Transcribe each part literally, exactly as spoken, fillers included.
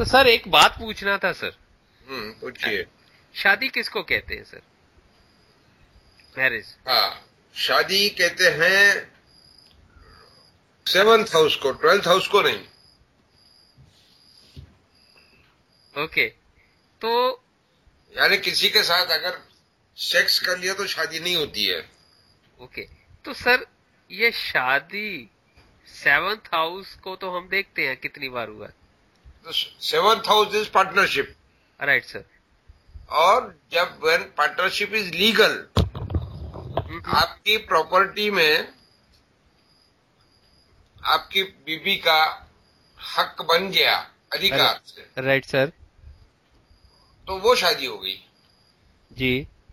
Sir एक बात पूछना था सर। हम्म पूछिए। शादी किसको कहते हैं सर? मैरिज। हाँ, शादी कहते हैं सेवंथ हाउस को, ट्वेल्थ हाउस को नहीं। ओके, तो यानी किसी के साथ अगर सेक्स कर लिया तो शादी नहीं होती है। ओके, तो सर ये शादी सेवंथ हाउस को तो हम देखते हैं कितनी बार हुआ। तो seventh house is partnership. Right sir. और जब व्हेन पार्टनरशिप इज लीगल, आपकी प्रॉपर्टी में आपकी बीबी का हक बन गया अधिकार से, राइट सर। तो वो शादी हो गई। जी।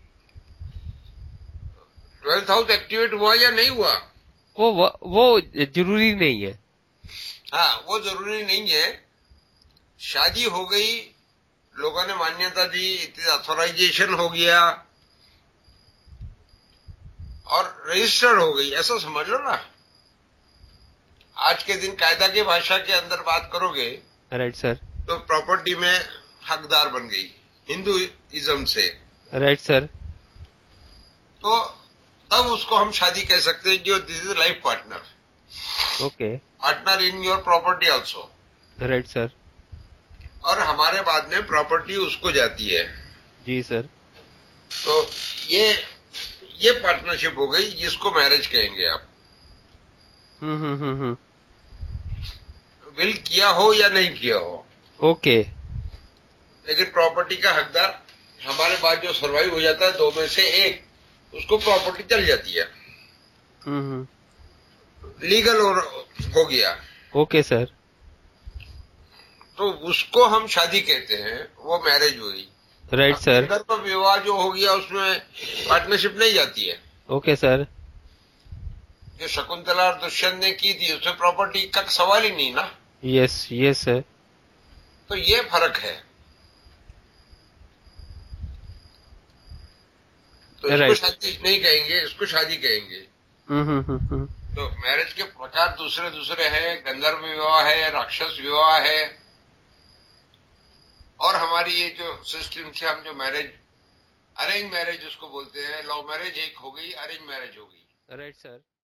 ट्वेल्थ हाउस एक्टिवेट हुआ या नहीं हुआ, वो वो, वो जरूरी नहीं है। हाँ वो जरूरी नहीं है। शादी हो गई, लोगों ने मान्यता दी, अथॉराइजेशन हो गया और रजिस्टर्ड हो गई, ऐसा समझ लो ना। आज के दिन कायदा की भाषा के अंदर बात करोगे, राइट सर। तो प्रॉपर्टी में हकदार बन गई हिंदुइज्म से। Right sir. तो तब उसको हम शादी कह सकते हैं, जो this is life partner. Okay. Partner in your property also. Right sir. और हमारे बाद में प्रॉपर्टी उसको जाती है। जी सर। तो ये ये पार्टनरशिप हो गई, जिसको मैरिज कहेंगे आप। हम्म हम्म हम्म हम्म विल किया हो या नहीं किया हो, ओके। लेकिन प्रॉपर्टी का हकदार हमारे बाद जो सर्वाइव हो जाता है, दो में से एक, उसको प्रॉपर्टी चल जाती है। हम्म लीगल हो, हो गया। Okay sir. तो उसको हम शादी कहते हैं, वो मैरिज हुई। Right sir. अगर तो विवाह जो हो गया उसमें पार्टनरशिप नहीं जाती है। Okay sir. जो शकुंतला और दुष्यंत ने की थी, उसमें प्रॉपर्टी का सवाल ही नहीं ना। Yes yes sir. तो ये फर्क है। तो इसको राइट। शादी नहीं कहेंगे, इसको शादी कहेंगे। हम्म हम्म हम्म तो मैरिज के प्रकार दूसरे दूसरे हैं। गंधर्व विवाह है, राक्षस विवाह है, और हमारी ये जो सिस्टम से हम जो मैरिज, अरेंज मैरिज उसको बोलते हैं। लव मैरिज एक हो गई, अरेंज मैरिज हो गई। Right sir.